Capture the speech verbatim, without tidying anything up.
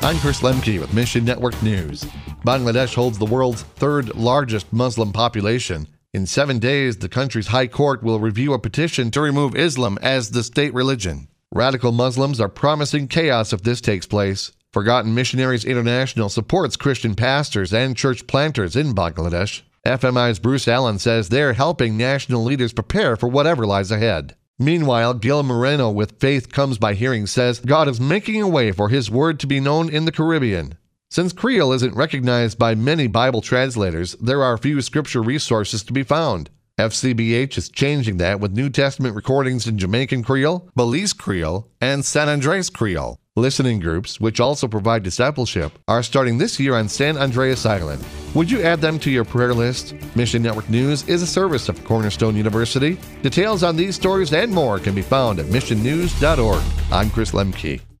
I'm Chris Lemke with Mission Network News. Bangladesh holds the world's third largest Muslim population. In seven days, the country's high court will review a petition to remove Islam as the state religion. Radical Muslims are promising chaos if this takes place. Forgotten Missionaries International supports Christian pastors and church planters in Bangladesh. F M I's Bruce Allen says they're helping national leaders prepare for whatever lies ahead. Meanwhile, Gil Moreno with Faith Comes by Hearing says God is making a way for His word to be known in the Caribbean. Since Creole isn't recognized by many Bible translators, there are few scripture resources to be found. F C B H is changing that with New Testament recordings in Jamaican Creole, Belize Creole, and San Andres Creole. Listening groups, which also provide discipleship, are starting this year on San Andreas Island. Would you add them to your prayer list? Mission Network News is a service of Cornerstone University. Details on these stories and more can be found at mission news dot org. I'm Chris Lemke.